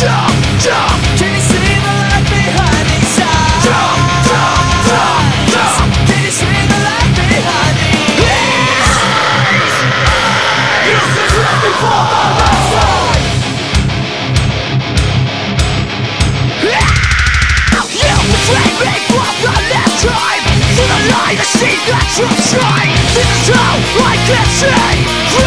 Can you see the light behind these eyes? Can you see the light behind these eyes? This is nothing for the left side. You betrayed me for the last time. For the lie, the see that you try. This is how I can say.